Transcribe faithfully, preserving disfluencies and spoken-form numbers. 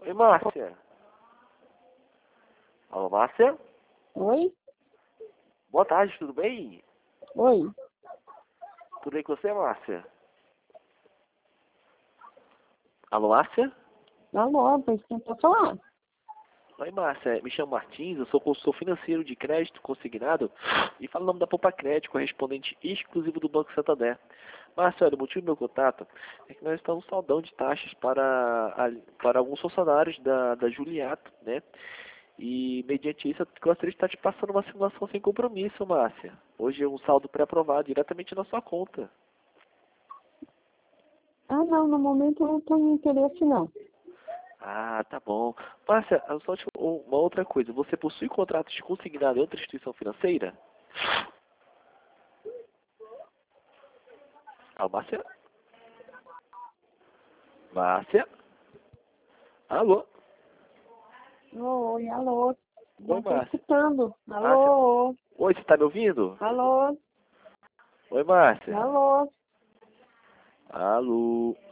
Oi, Márcia. Alô, Márcia? Oi? Boa tarde, tudo bem? Oi? Tudo bem com você, Márcia? Alô, Márcia? Alô, pois tentou falar. Oi, Márcia. Me chamo Martins, eu sou consultor financeiro de crédito consignado e falo o nome da Poupa Crédito, correspondente exclusivo do Banco Santander. Márcia, olha, o motivo do meu contato é que nós estamos saldão de taxas para, a- para alguns funcionários da, da Juliato, né? E, mediante isso, eu gostaria de estar te passando uma simulação sem compromisso, Márcia. Hoje é um saldo pré-aprovado diretamente na sua conta. Ah, não, no momento eu não tenho interesse, não. Ah, tá bom. Márcia, só te- uma outra coisa. Você possui contratos de consignado em outra instituição financeira? Ah, Márcia? Márcia? Alô? Oi, alô. Oi, Não estou Márcia. escutando. Márcia? Alô? Oi, você tá me ouvindo? Alô? Oi, Márcia. Alô? Alô?